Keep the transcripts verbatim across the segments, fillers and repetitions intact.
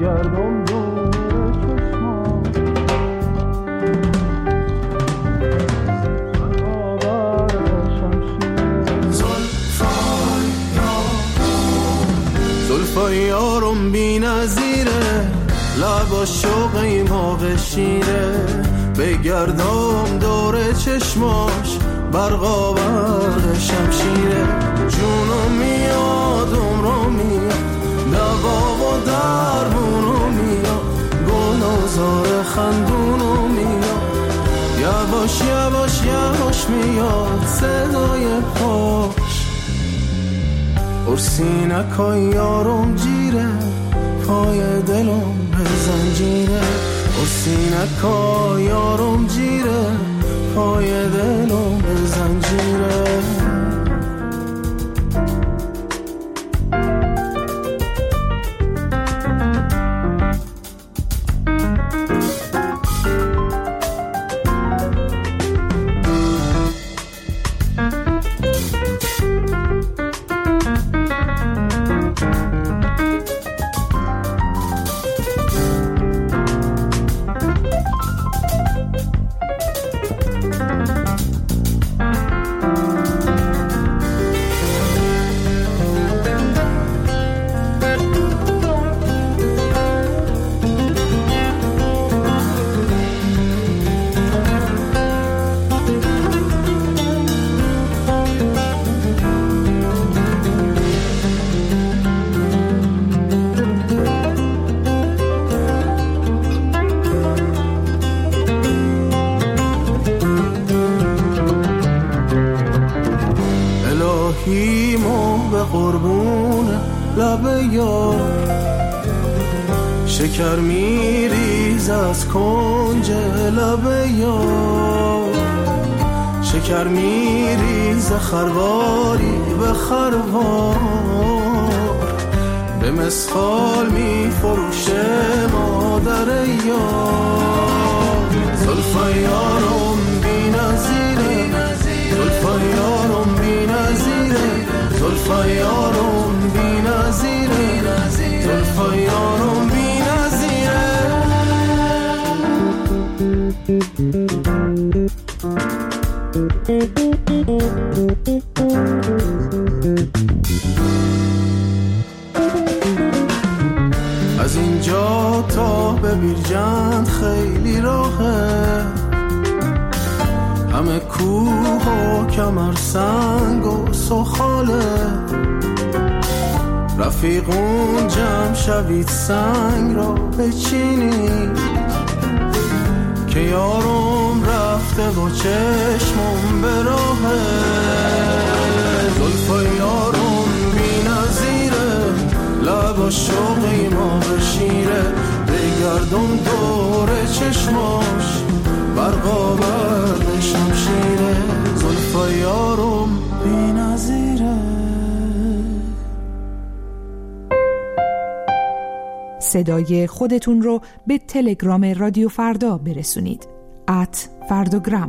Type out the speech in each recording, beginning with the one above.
بگردم دور چشمام برقابر شمشیر زلفای یارم بی نظیره لبا شوقی موقع شیره بگردم دور چشماش برقابر شمشیره جونم میاد عمرم میاد دوا و درمونو میاد گل و زار خندونو میاد یواش یواش یواش میاد صدای پاش ارسینکای یارم جیره پای دلم به زنجیره ارسینکای یارم جیره پای دلم به زنجیره شکر میریز از کنج لب یار شکر میریز خرواری به خروار به مسخال میفروشه مادر یار زلفای یارم بی نظیره زلفای یارم بی نظیره زلفای یارم بی نظیره زلفای یارم بی از اینجا تا به بیرجند خیلی راهه همه کوه و کمر سنگ و سخاله رفیقون جمع شوید سنگ را بچینید که یارم رفته و چشمم به راهه زلفای یارم بی نظیره لبا شوقی ما بشیره بگردم دور چشماش برقابر شمشیره زلفای یارم بی نظیره. صدای خودتون رو به تلگرام رادیو فردا برسونید ات فرداگرام.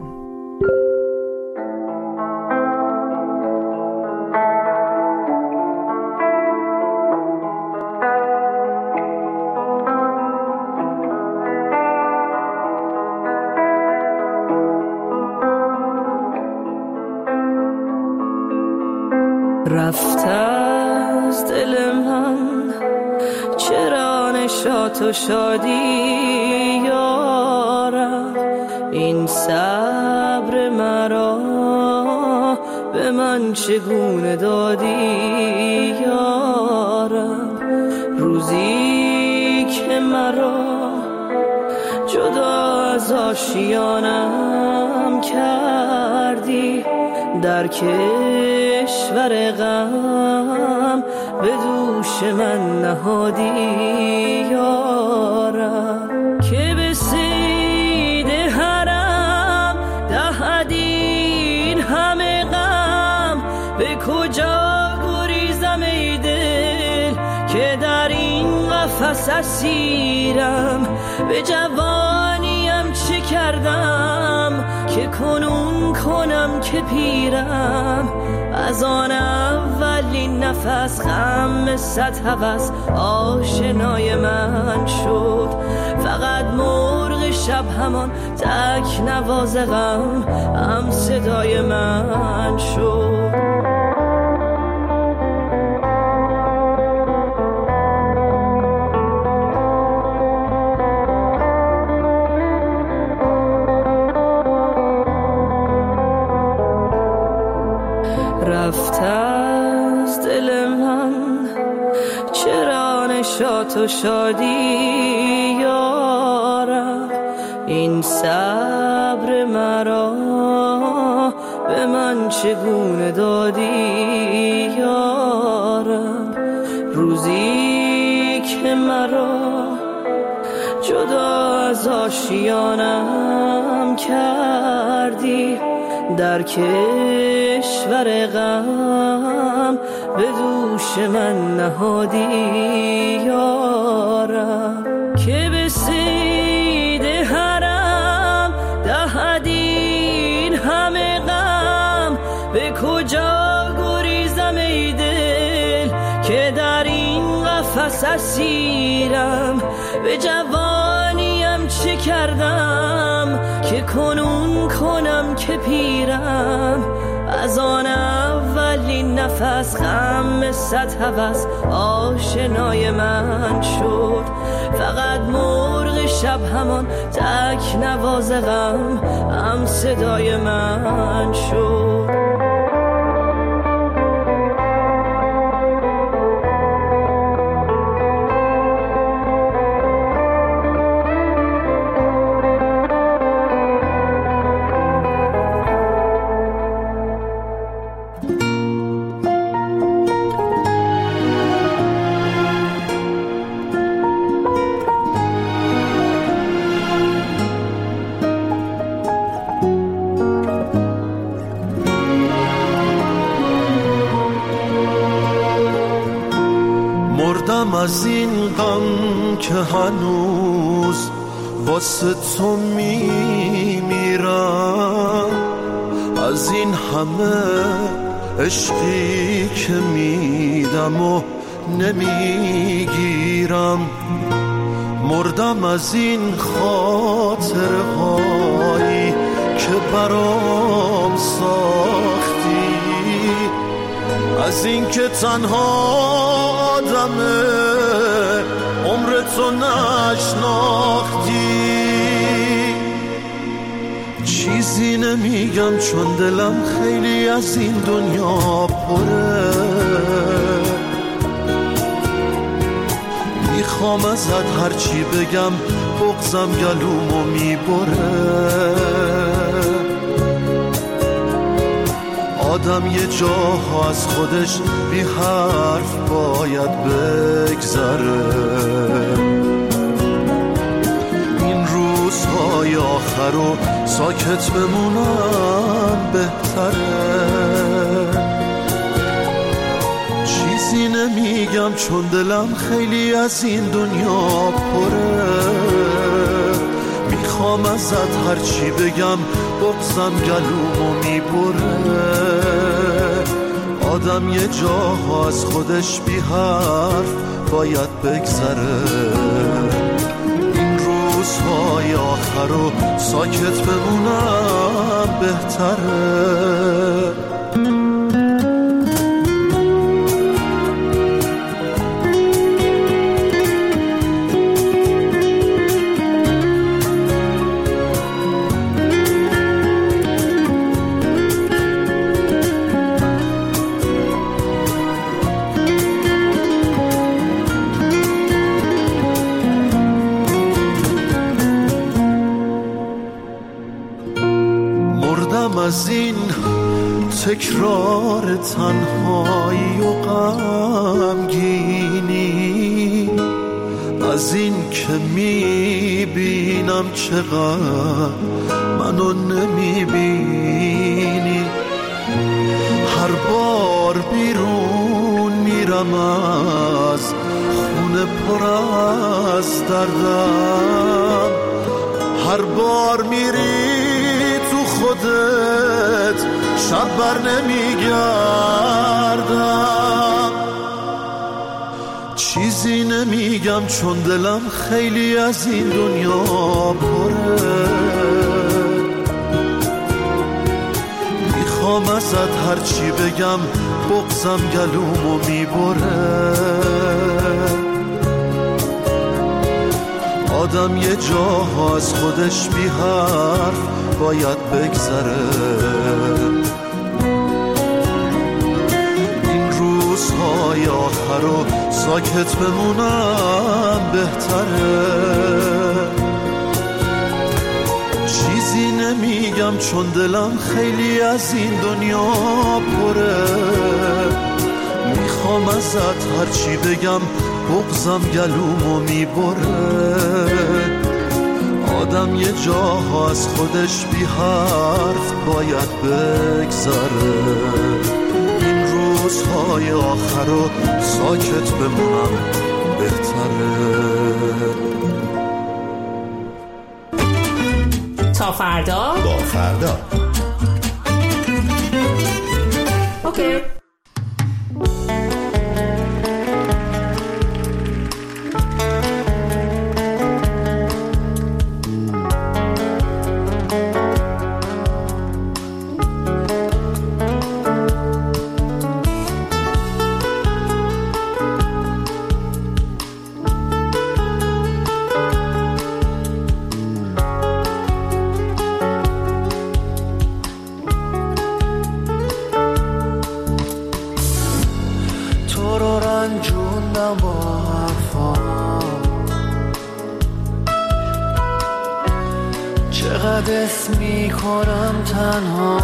رفت از دل من چرا نشاط و شادی یارم این صبر مرا به من چگونه دادی یارم روزی که مرا جدا از آشیانم کردی در کشور غم به دوش من نهادی یارم که به صید حرم دهدین همه غم به کجا گریزم ای دل که در این قفس اسیرم به جوانیم چه کردم که کنون کنم که پیرم از آن اولین نفس غم صد هوس آشنای من شد. فقط مرغ شب همان تک نواز غم هم صدای من شد. رفت از دل من چرا نشاط و شادی یارم، این صبر مرا به من چگونه دادی یارم. روزی که مرا جدا از آشیانم کردی، در کشور غم به دوش من نهادی یارم. که به صید حرم دهدین همه غم، به کجا گریزم ای دل که در این قفس اسیرم. به جوانیم چه کردم که کنون کنم که پیرم. از آن اولین نفس غم صد هوس آشنای من شد. فقط مرغ شب همان تک نواز غم هم صدای من شد. از این غم که هنوز واسه تو میمیرم، از این همه عشقی که میدم و نمیگیرم. مردم از این خاطرهایی که برام ساختی، از این که تنها آدمه عمر تو نشناختی. چیزی نمیگم چون دلم خیلی از این دنیا پره، میخوام ازت هرچی بگم بغضم گلومو میبره. آدم یه جاها از خودش بی حرف باید بگذره. این روزهای آخر رو ساکت بمونم بهتره. چیزی نمیگم چون دلم خیلی از این دنیا پره، میخوام ازت هرچی بگم بغضم گلومو میبره. آدم یه جاها از خودش بی حرف باید بگذره. این روزهای آخر رو ساکت بمونم بهتره. از این تکرار تنهایی و غمگینی، از این که میبینم چقدر منو نمیبینی. هر بار بیرون میرم از خونه پر از دردم، هر بار میری خودت شب بر نمیگردم، چیزی نمیگم چون دلم خیلی از این دنیا پره. میخوام ازت هرچی بگم بغضم گلومو میبره. آدم یه جاها از خودش بی حرف باید بگذره. این روزهای آخر رو ساکت بمونم بهتره. چیزی نمیگم چون دلم خیلی از این دنیا پره. میخوام ازت هرچی بگم بغضم گلومو میبره. آدم یه جاها از خودش بی حرف باید بگذره. این روزهای آخر رو ساکت بمونم بهتره. تا فردا با فردا. اوکی. چقدر اسم میکنم تنها،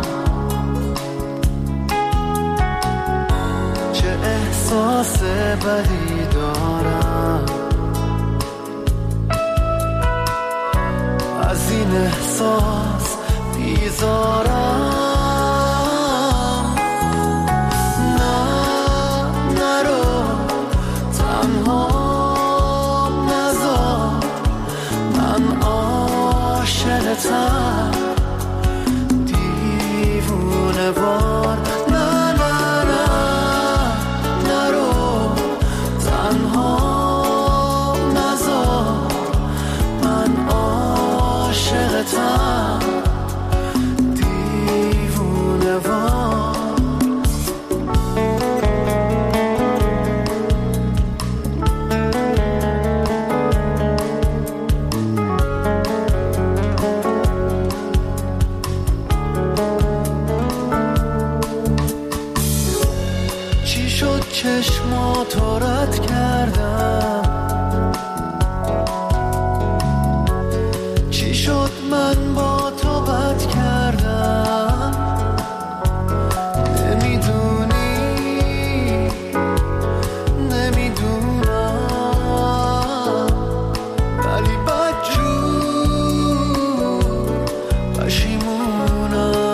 چه احساس بدی دارم. از این احساس بیزارم. نه نرو تنها نذار، من عاشقتم دیوونه وار. نه نه نه نرو تنها نذار، من عاشقتم دیوونه وار. چشماتو رد کردم، چی شد من با تو بد کردم. نمیدونی نمیدونم، ولی بدجور پشیمونم.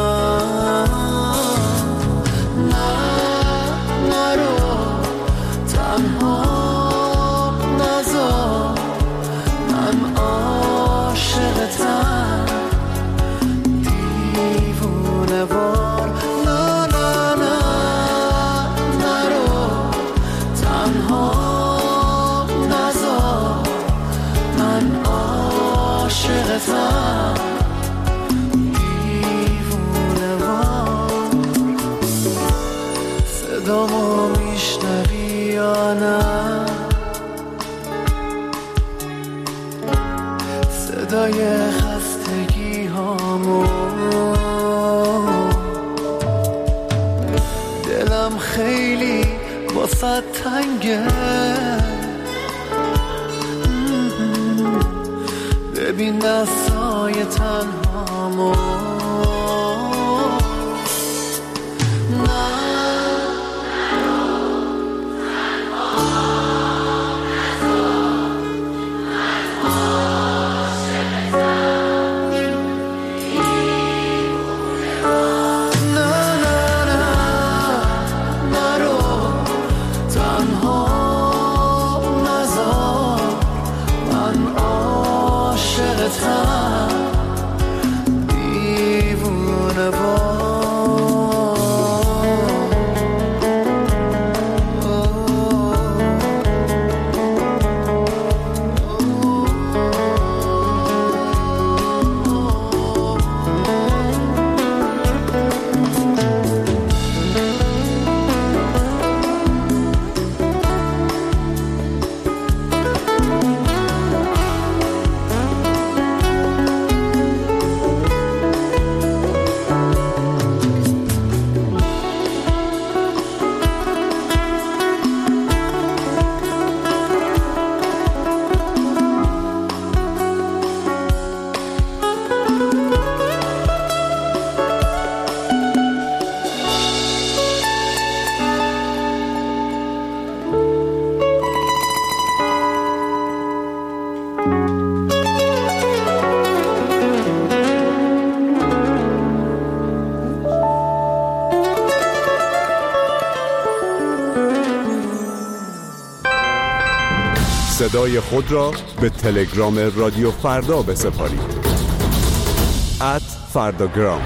صدامو میشنوی یا نه؟ صدای خستگی هامو، دلم خیلی واسه تنگه. ببین دستای تنهامو. صدای خود را به تلگرام رادیو فردا بسپارید. ات فرداگرام.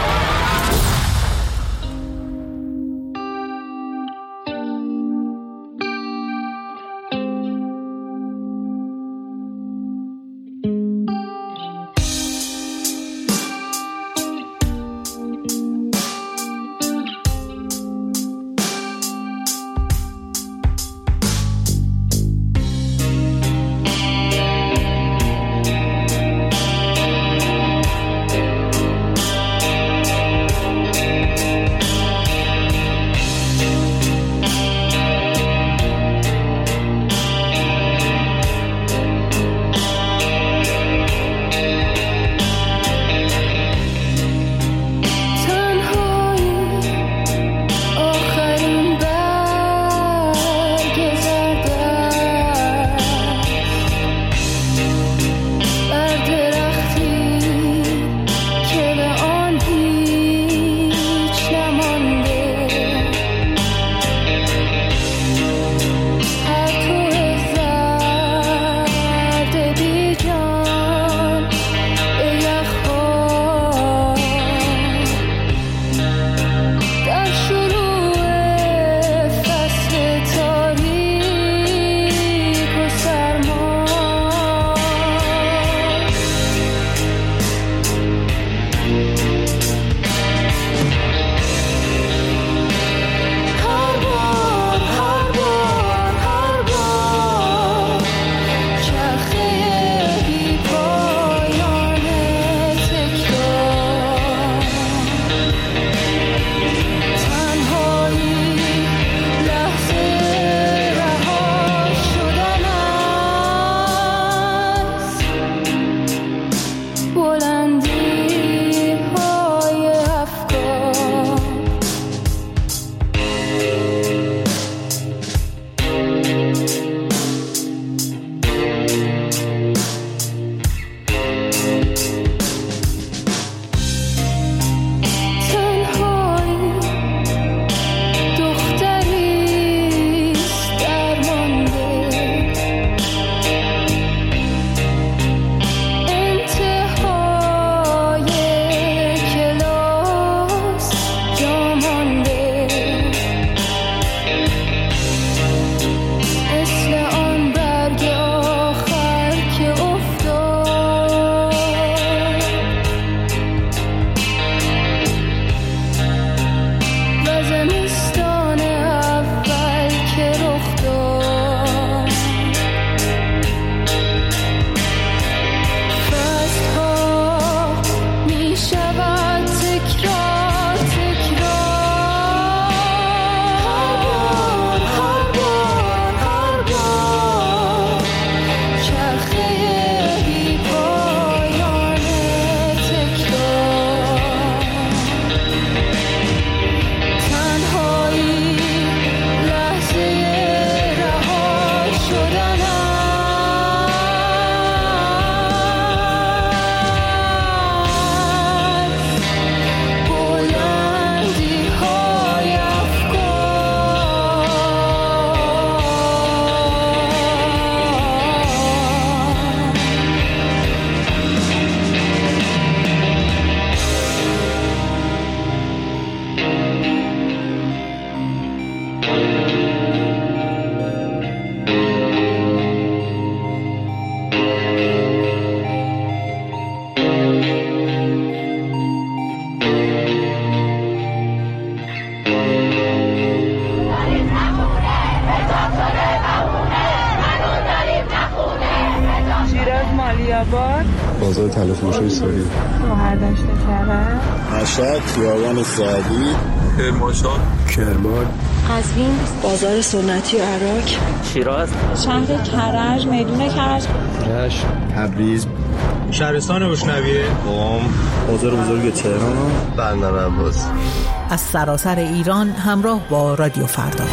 آباد، بازار تلفروشی سوری، مهردشت کرد، مشهد، خیابان سعدی، کرمانشاه، کرمان، قزوین، بازار سنتی عراق، شیراز، شهر کرج، میدون کرج، رشت، تبریز، شهرستان بشنویه، قم، بازار بزرگ تهران، بندر عباس. از سراسر ایران همراه با رادیو فردا.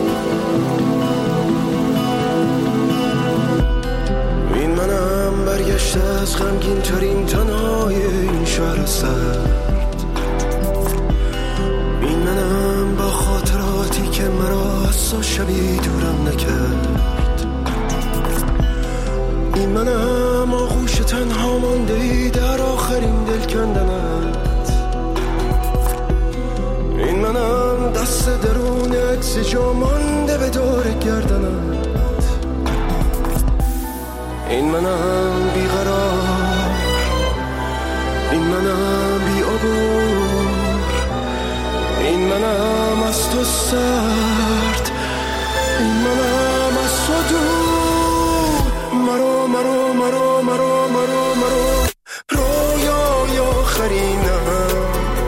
این منم برگردم از غمگین ترین تنهای این شهر سرد. این منم با خاطراتی که مرا از تو شبی دورم نکرد. این منم آغوش تنها مانده ای در آخرین دل کندنت. این منم دست درون عکس جا مانده به دور گردنت. این منم بیقرار، این منم بی عبور، این منم از تو سرد، این منم از تو دور. مرو مرو مرو مرو مرو مرو رویای آخرینم.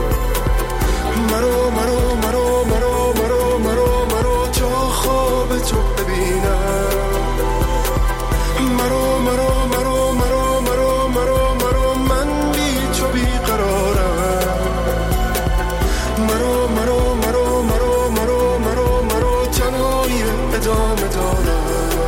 مرو مرو مرو مرو مرو مرو مرو تا خواب تو ببینم. مرو مرو مرو مرو مرو مرو مرو من بی تو بیقرارم. مرو مرو مرو مرو مرو مرو مرو تنهایی ادامه دارم.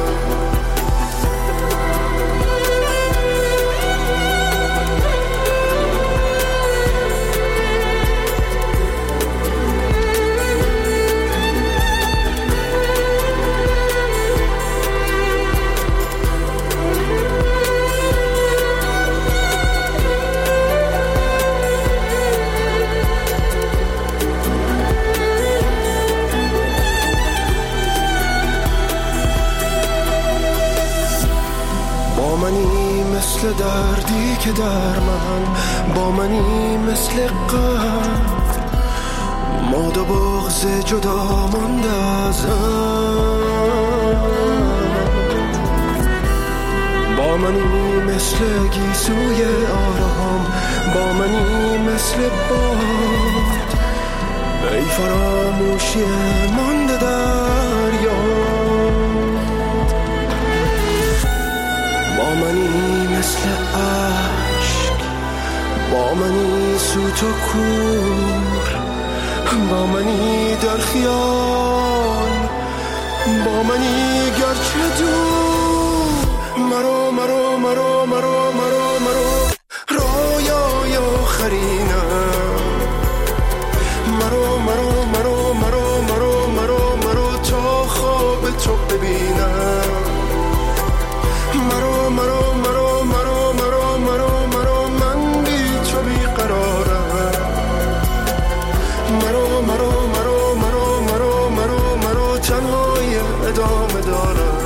مثل دردی که در من با منی، مثل غم ماد و بغض جدا مانده ازم. با منی مثل گیسوی آرام، با منی مثل باد ای فراموشی مانده در یاد. با منی مثل عشق، با منی سوت و کور، با منی در خیال، با منی گرچه دور. مرو مرو مرو مرو مرو مرو رویای آخرینم. مرو مرو مرو مرو مرو مرو مرو تا خواب تو ببینم. مرو مرو مرو مرو مرو مرو مرو من بی تو بیقرارم. مرو مرو مرو مرو مرو مرو مرو تنهایی ادامه دارم.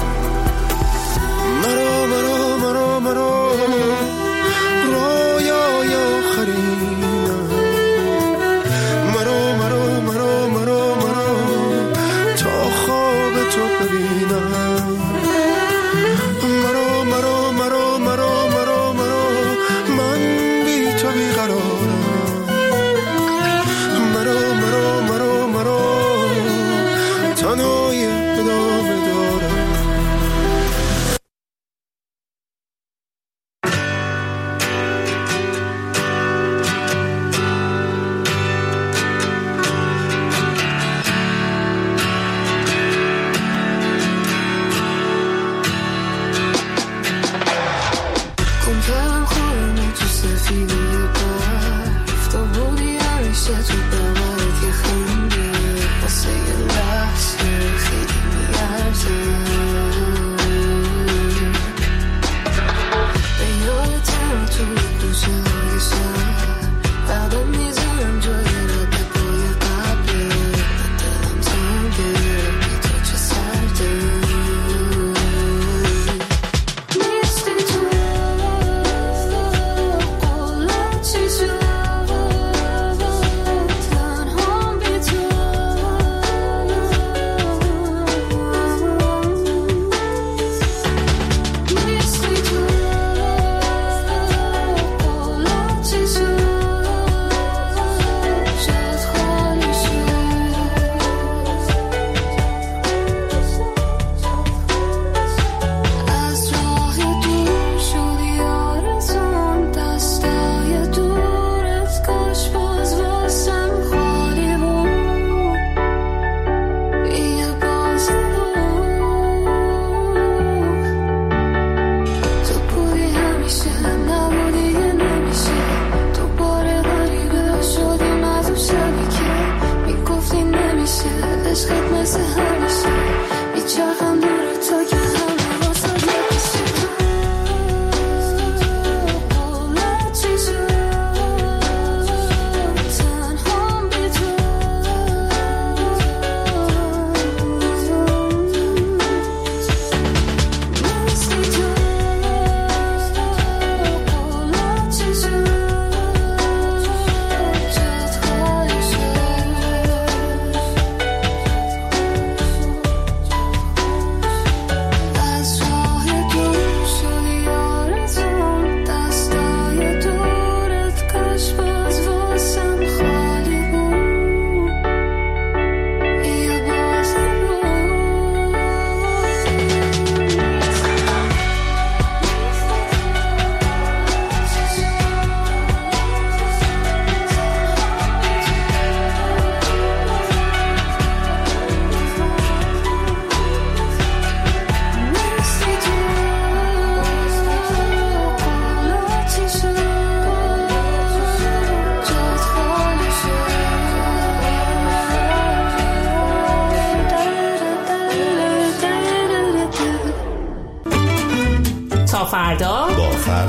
مرو مرو مرو مرو رویای آخرینم. مرو مرو مرو مرو مرو تا خواب تو ببینم. مرو مرو مرو مرو مرو مرو من بی تو بیقرارم. مرو مرو مرو مرو تنهایی ادامه دارم.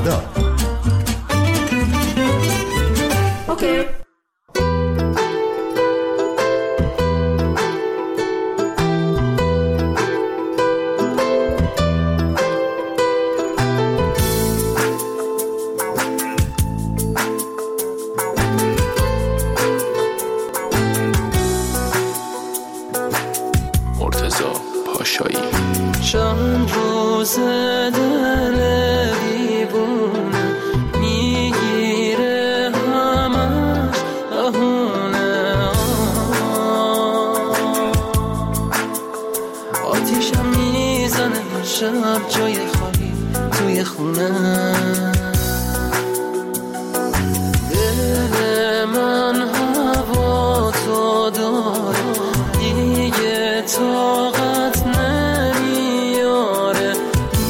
فردا. اوکی. چند روز دل دیوونه میگیره همش بهونه، آتیشم میزنه شب جای خالی توی خونه، دل من هوا تو داره دیگه طاقت نمیاره،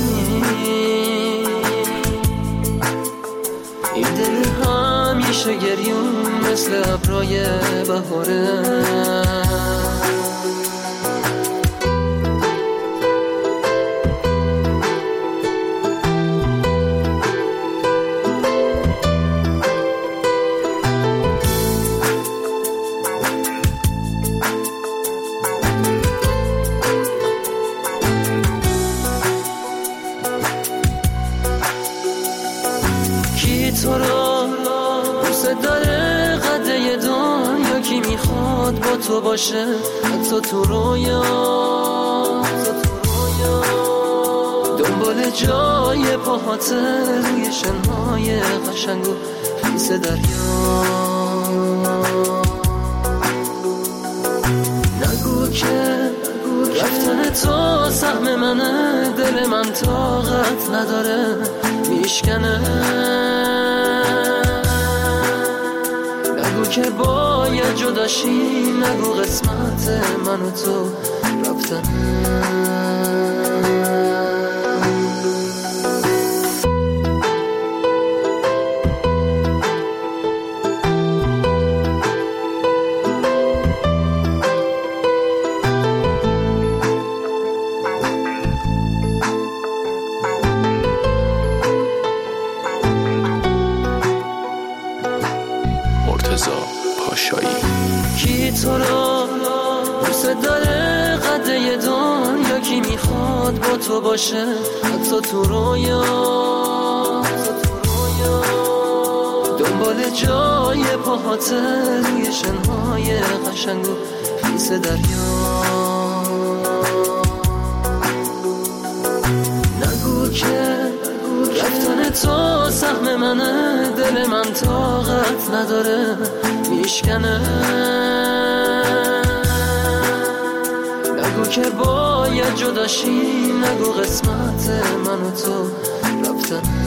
این دل همیشه گریون مثل ابرای بهاره. تو رو دوست داره قده دنیا، کی میخواد با تو باشه حتی تو رویا، دنبال جای پاهات روی شنهای قشنگ و خیس دریا. نگو که رفتن تو سهم منه، دل من طاقت نداره میشکنه، نگو که باید جداشی، نگو قسمت من و تو رفتنه. کی تو رو دوست داره قده دنیا، کی میخواد با تو باشه حتی تو رویا، دنبال جای پاهات روی شنهای قشنگ و خیس دریا. نگو که رفتن تو سهم منه، دل من طاقت نداره میشکنه، نگو که باید جداشی، نگو قسمت من و تو رفتنه.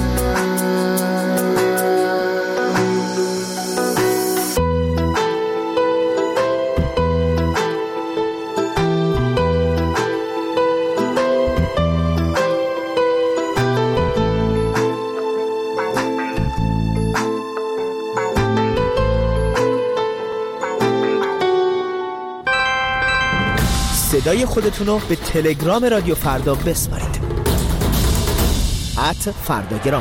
صدای خودتون رو به تلگرام رادیو فردا بسپارید. ات فرداگرام.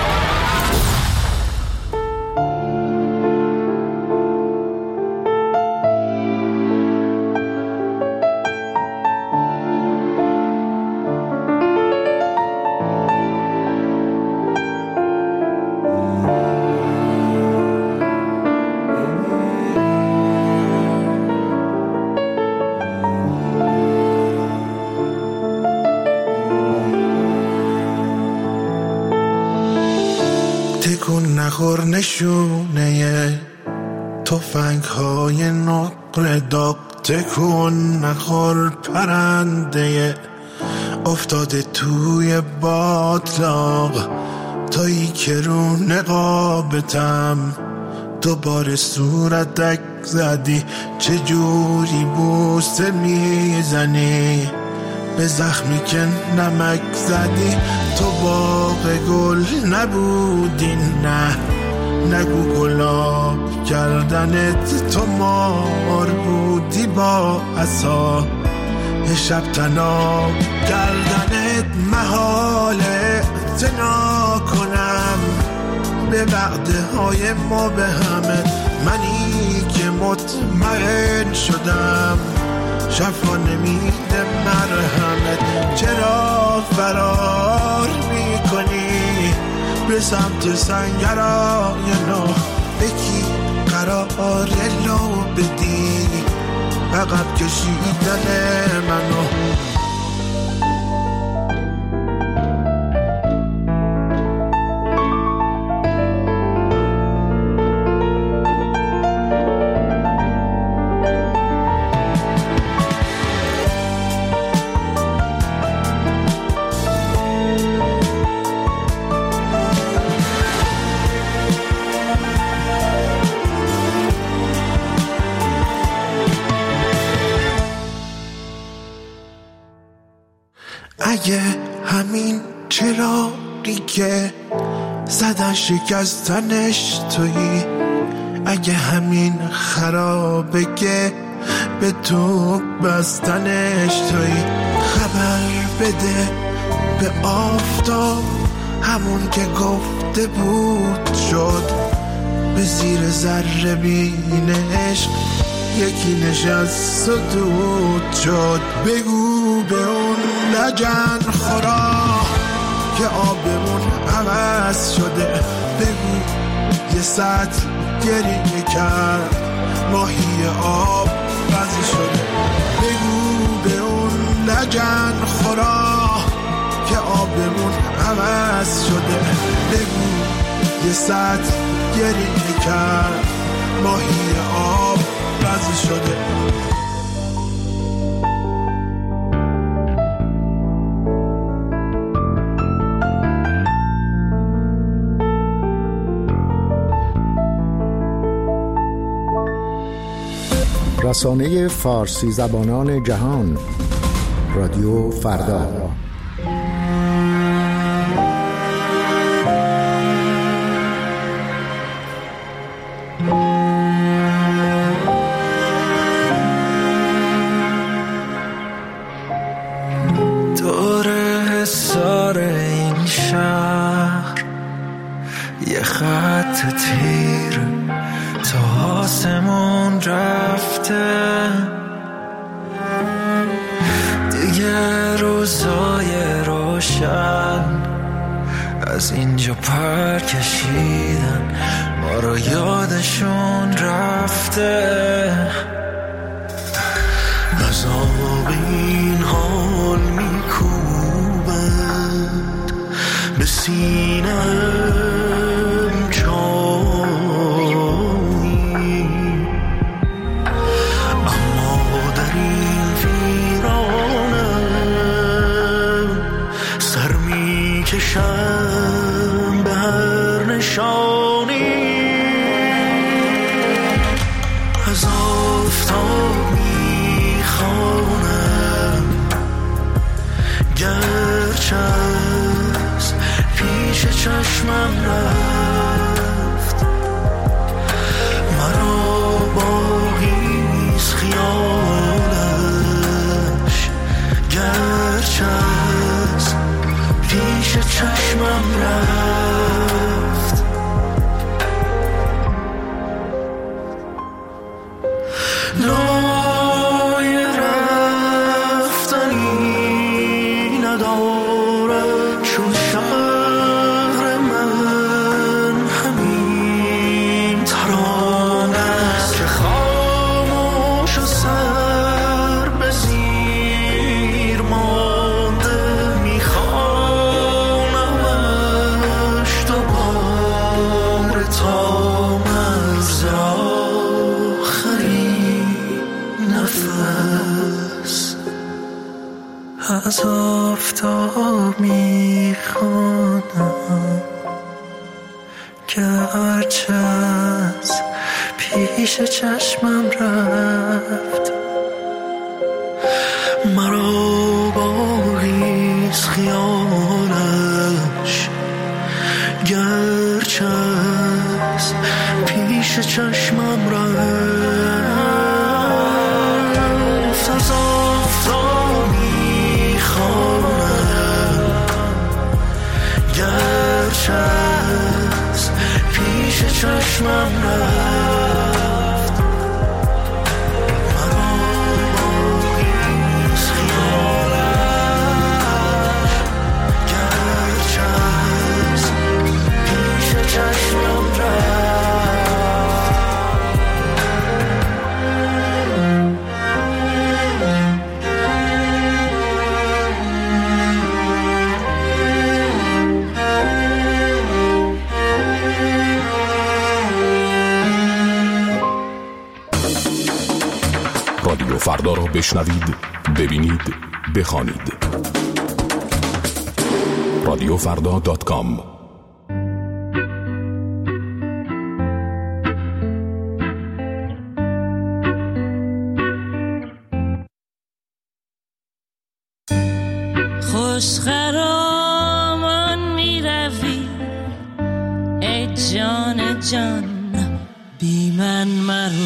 تکون نخور نشونه تفنگ های نقره داغ، تکون نخور پرنده افتاده توی باطلاق، تایی که رو نقابتم دوباره صورتک زدی، چجوری بوسه میزنی به زخمی که نمک زدی، تو باغ گل نبودی نه، نگو گلاب کردنت تو مار بودی با عصا، یه شب تنها کردنت محاله، اعتنا کنم به وعده های ما به همه. منی که مطمئن شدم شفا نمیده مرهمت. چرا فرار میکنی به سمت سنگرهای نو؟ بکی قرار لو بدی عقب کشیدن منو. اگه همین چراغی که زدن شکستنش تویی، اگه همین خرابه که به تو بستنش تویی، خبر بده به آفتاب همون که گفته بود شد. به زیر ذره بینش یکی نشست و دود شد. بگو به اون لجن خورا که آبمون عوض شده. بگو یه ساعت گریه کرد ماهی آب بازی شده. بگو به اون لجن خورا که آبمون عوض شده. بگو یه ساعت گریه کرد ماهی آب بازی شده. رسانه فارسی زبانان جهان، رادیو فردا. دور حصار این شهر یه خط تیر تا آسمون رفته. دیگه روزای روشن از اینجا پر کشیدن، ما رو یادشون رفته. از آب این حال میکوبند به سینم چایی، اما در این ویرانم سر میکشم به هر نشانی. از آفتاب میخوانم گرچه از پیش چشمم رفت، مرا باقیست خیالش گرچه از پیش چشمم رفت. لای رفتنی ندارد چون شهر من، همین ترانه است که خاموش و سر به زیر مانده. میخوانمش دوباره تا مرز آخرین نفس. از آفتاب میخوانم گرچه از پیش چشمم رفت، مرا باقیست خیالش گرچه از پیش چشمم رفت. از آفتاب چشمم رفت مرا باقیست خیالش گرچه از پیش چشمم رفت رادیو فردا را بشنوید، ببینید، بخوانید. رادیو فردا دات کام. خوش خرامان می روی ای جان جان بی من مرو،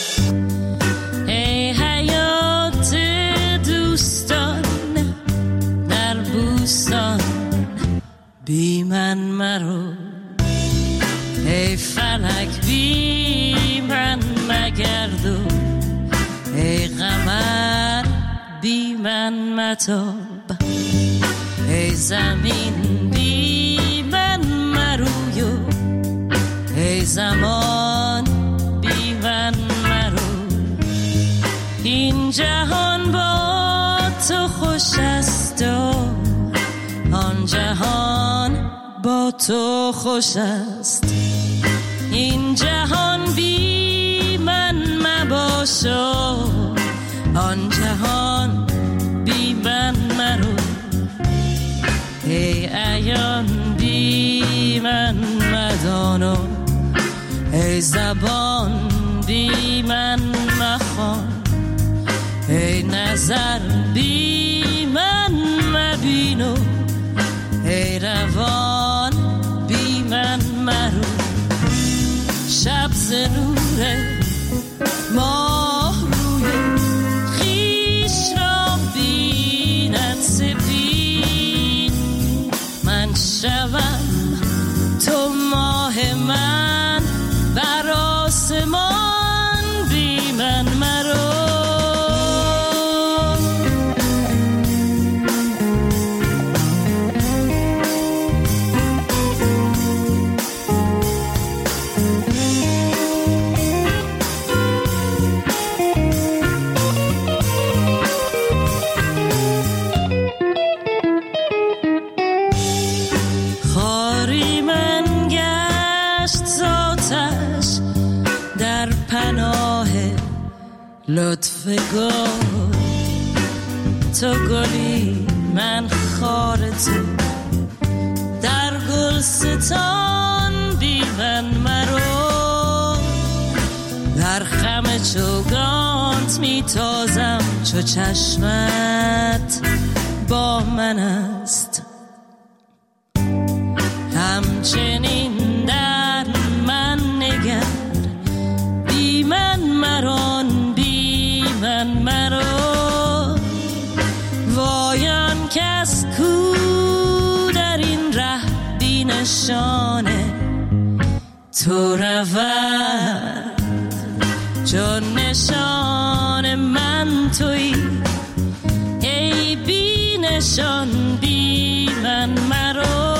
ای حیات دوستان در بوستان بی من مرو، ای فلک بی من مگرد و ای قمر بی من متاب، ای زمین بی من مروی و ای زمان بی من مرو، این جهان با تو خوش است و آن جهان با تو خوش است، این جهان بی من مباش و آن جهان بی من مرو، ای عیان بی من مدان و ای زبان بی من مخوان، ای نظر بی من مبین و ای روان بی من مرو، شب ز نور ماه روی خویش را بیند سپید، من شوم تو ماه من بر آسمان بی من مرو. خاری من گشت ذاتش در پناه لطف گل، تو گلی من خار تو در گلستان بی من مرو، در خم چوگانت می تازم چو چشمت با من است، همچنین در من نگر بی من مران بی من مرو، وایان کس کو در این ره بی نشانه تو رود، چون نشان من تویی ای بی نشان بی من مرو،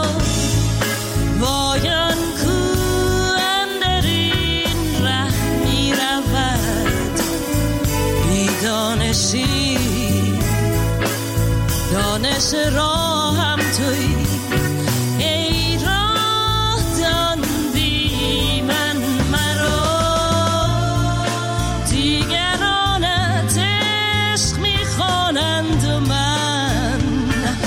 وایان کو اندر این ره می رود بی دانشی، دانش راه هم تویی ای راه دان بی من مرو، دیگرانت عشق می خوانند و من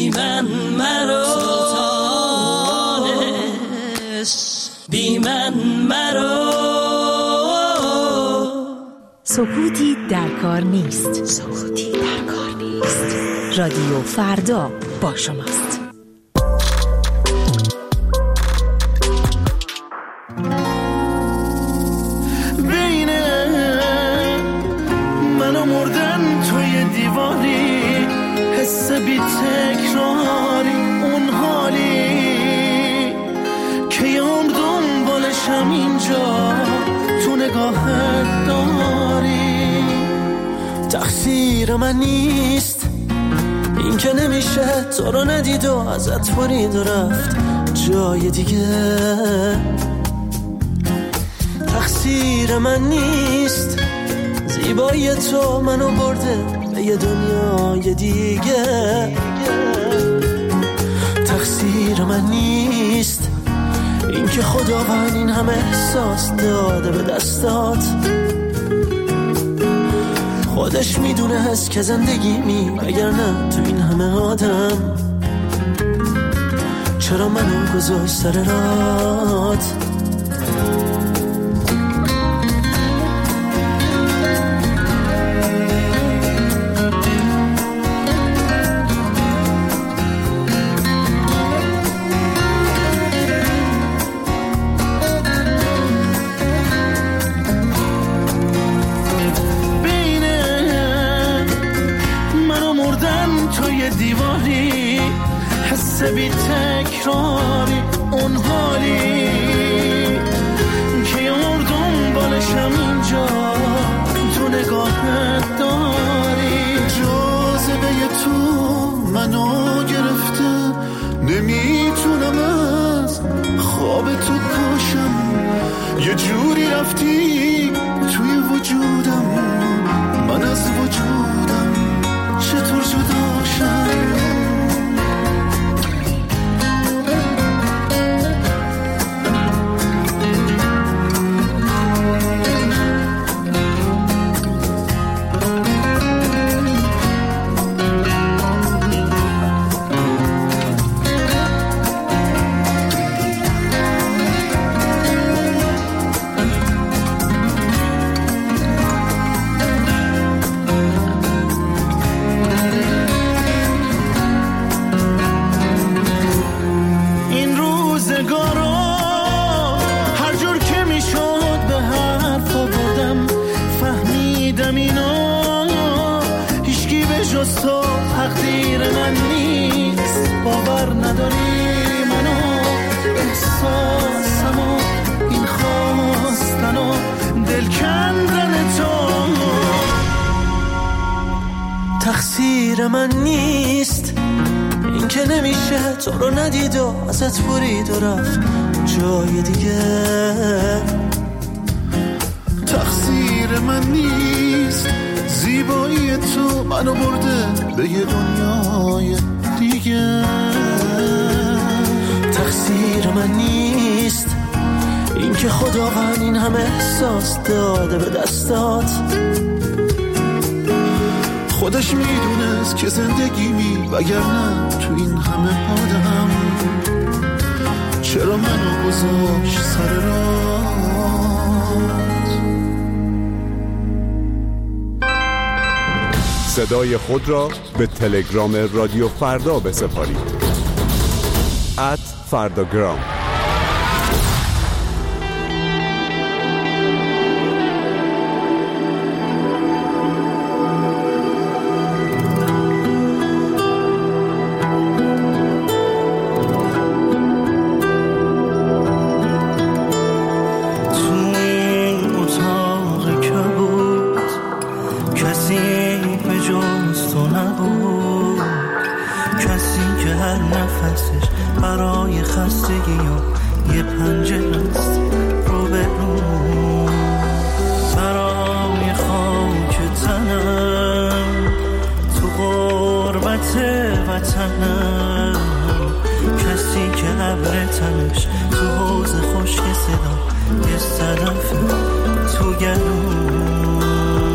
بی من مرو بی من مرو. سکوتی در کار نیست. سکوتی در کار نیست. رادیو فردا با شماست. بین من و مردن توی دیواری، حس بی تکراری اون حالی که یام دنبالشم اینجا تو نگاهت داری. تقصیر من نیست این که نمیشه تو رو ندید و ازت برید و رفت جای دیگه. تقصیر من نیست زیبایی تو منو برده به یه دنیای دیگه. تقصیر من نیست این که خداوند این همه احساس داده به دستات. خودش میدونه هست که زندگی می اگر نه تو این همه آدم چرا منو گذاشت سر رات. دیواری حس بی تکراری اون حالی که یار دنبالشم اینجا تو نگاهت داری. جاذبه تو منو گرفته نمیتونم از خواب تو پاشم. یه جوری رفتی توی وجودم من از وجودم چطور جدا شم. تقدیر من نیست باور نداری منو احساسمو این خواستن و دل کندن تو. تقصیر من نیست این که نمیشه تو رو ندید و ازت برید و رفت جای دیگه. تقصیر من نیست زیبایی تو منو برده به یه دنیای دیگه. تقصیر من نیست این که خداوند این همه احساس داده به دستات. خودش میدونست که زندگی می وگرنه تو این همه آدم چرا منو گذاشت سر راه. صدای خود را به تلگرام رادیو فردا بسپارید. ات فرداگرام.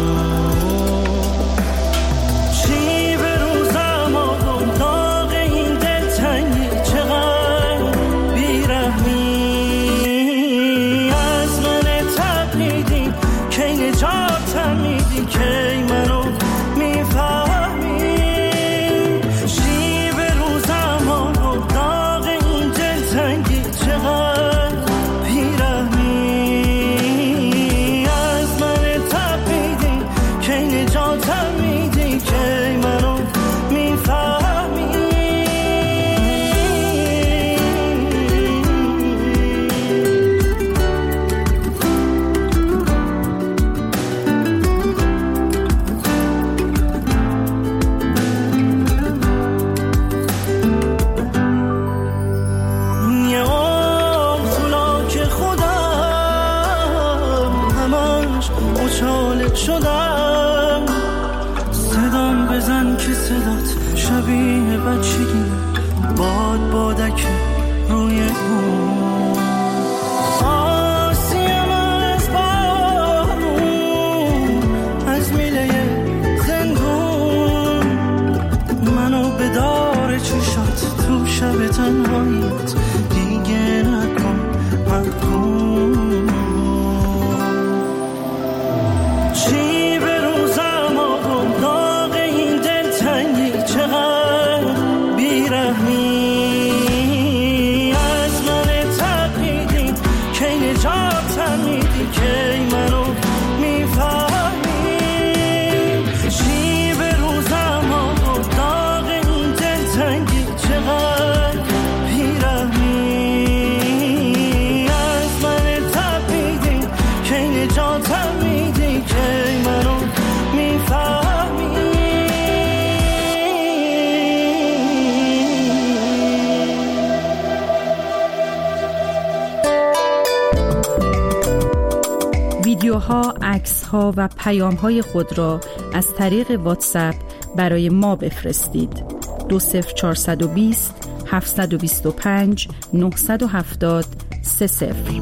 چی به روزم آدم داغ این شدم. صدام بزن که صدات شبیه بچگی، باد بادک روی بوم. آسیم از بارون، از میله زندون، منو به دار چشات تو شب تنهاییت دیگه نکن محکوم. چی به روزم آقا داغ این دلتنگی، چقدر بیرحمی از من تقییدی، کی نجاتم میدی، کی منو میفهمی. چی به روزم آقا داغ این دلتنگی، چقدر بیرحمی از من تقییدی، کی نجاتم میدی، کی منو میفهمی. ویدیوها، عکس‌ها و پیام‌های خود را از طریق واتساپ برای ما بفرستید. دو صفر چهارصد و بیست هفتصد و بیست و پنج نهصد و هفتاد سه صفر.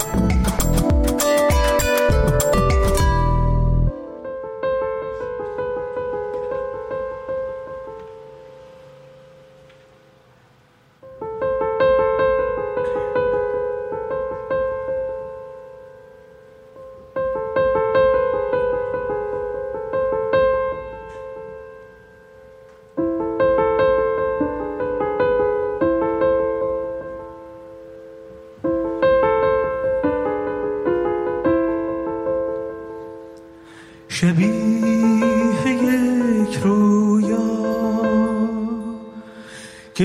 شبیه یک رویا که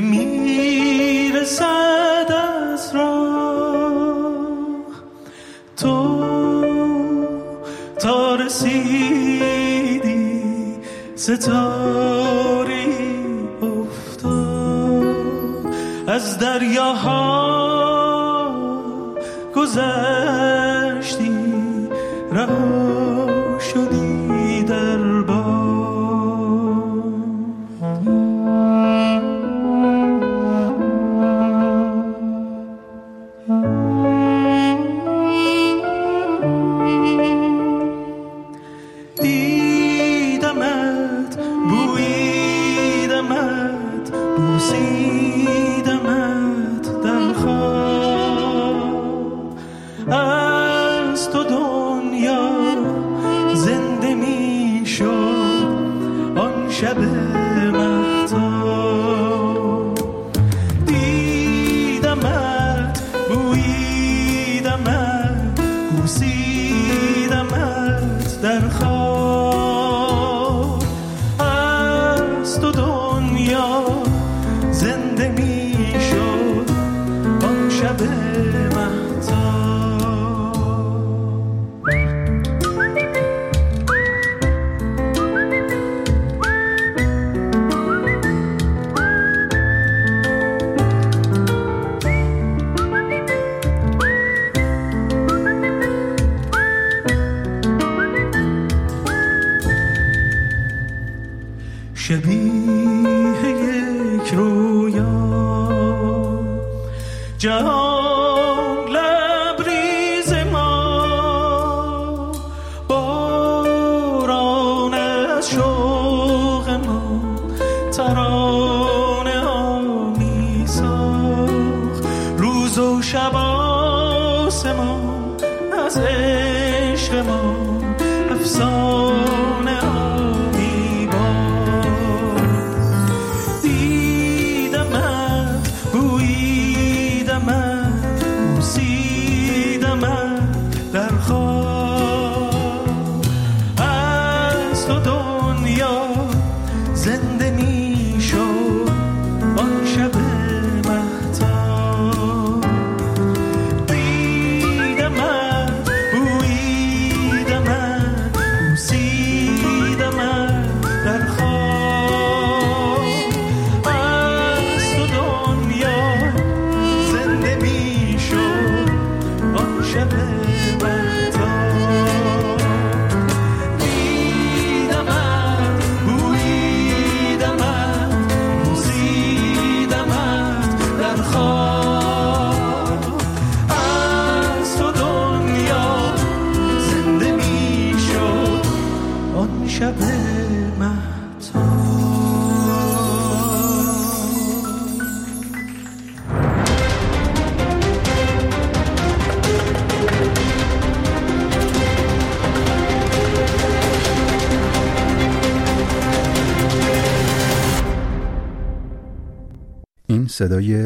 میرسد از راه، تو تا رسیدی ستاره افتاد، از دریاها گذشتی رها شدی در باد. دیدمت، بویدمت، بوسیدمت در خواب، از تو دنیا زنده می شد آن شب مهتاب. دیدمت، بویدمت، بوسیدمت در خواب، از تو دنیا زنده می شد آن شب مهتاب. شبیه یک رویا جهان لبریز ما، باران از شوق ما ترانه ها می ساخت، روز و شب آسمان از عشق ما افسانه ها می بارد. دیدمت، بویدمت، بوسیدمت در خواب، از تو دنیا زنده می شد آن شب مهتاب. دیدمت، بویدمت، بوسیدمت صدای